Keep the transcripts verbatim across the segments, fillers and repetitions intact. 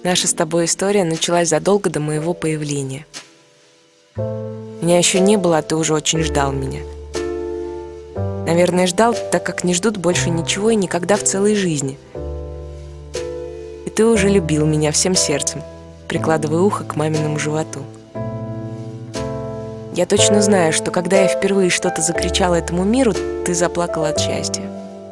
Наша с тобой история началась задолго до моего появления. Меня еще не было, а ты уже очень ждал меня. Наверное, ждал, так как не ждут больше ничего и никогда в целой жизни. И ты уже любил меня всем сердцем, прикладывая ухо к маминому животу. Я точно знаю, что когда я впервые что-то закричала этому миру, ты заплакала от счастья.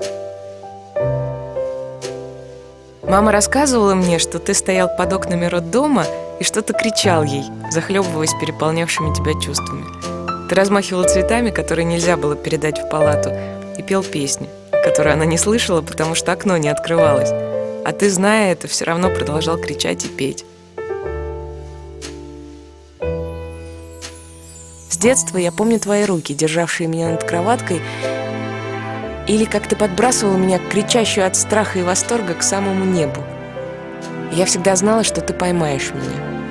Мама рассказывала мне, что ты стоял под окнами роддома и что-то кричал ей, захлебываясь переполнявшими тебя чувствами. Ты размахивал цветами, которые нельзя было передать в палату, и пел песни, которые она не слышала, потому что окно не открывалось. А ты, зная это, все равно продолжал кричать и петь. С детства я помню твои руки, державшие меня над кроваткой, или как ты подбрасывал меня, кричащую от страха и восторга, к самому небу. Я всегда знала, что ты поймаешь меня.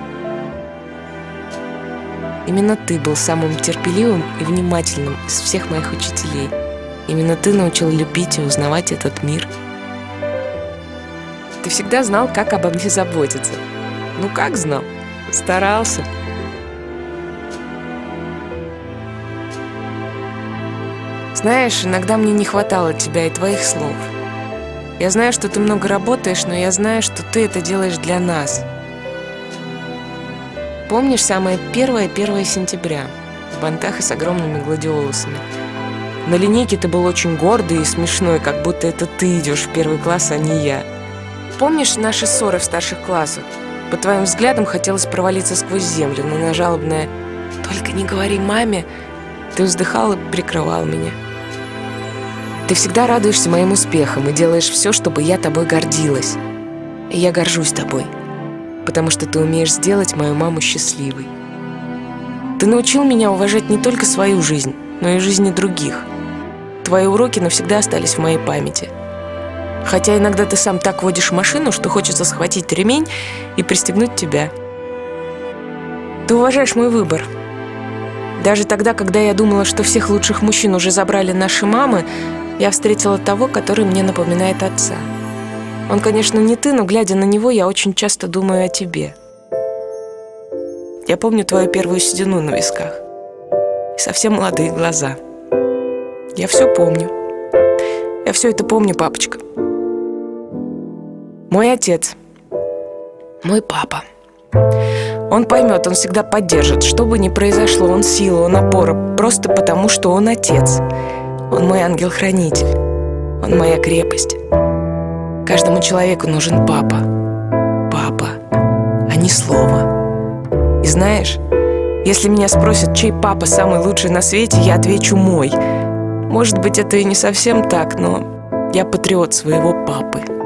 Именно ты был самым терпеливым и внимательным из всех моих учителей. Именно ты научил любить и узнавать этот мир. Ты всегда знал, как обо мне заботиться. Ну как знал? Старался. Знаешь, иногда мне не хватало тебя и твоих слов. Я знаю, что ты много работаешь, но я знаю, что ты это делаешь для нас. Помнишь самое первое-первое сентября в бантах и с огромными гладиолусами? На линейке ты был очень гордый и смешной, как будто это ты идешь в первый класс, а не я. Помнишь наши ссоры в старших классах? По твоим взглядам хотелось провалиться сквозь землю, но на жалобное «Только не говори маме» ты вздыхал и прикрывал меня. Ты всегда радуешься моим успехам и делаешь все, чтобы я тобой гордилась. И я горжусь тобой, потому что ты умеешь сделать мою маму счастливой. Ты научил меня уважать не только свою жизнь, но и жизни других. Твои уроки навсегда остались в моей памяти. Хотя иногда ты сам так водишь машину, что хочется схватить ремень и пристегнуть тебя. Ты уважаешь мой выбор. Даже тогда, когда я думала, что всех лучших мужчин уже забрали наши мамы, я встретила того, который мне напоминает отца. Он, конечно, не ты, но, глядя на него, я очень часто думаю о тебе. Я помню твою первую седину на висках и совсем молодые глаза. Я все помню. Я все это помню, папочка. Мой отец. Мой папа. Он поймет, он всегда поддержит. Что бы ни произошло, он сила, он опора. Просто потому, что он отец. Он мой ангел-хранитель. Он моя крепость. Каждому человеку нужен папа. Папа, а не слово. И знаешь, если меня спросят, чей папа самый лучший на свете, я отвечу мой. Может быть, это и не совсем так, но я патриот своего папы.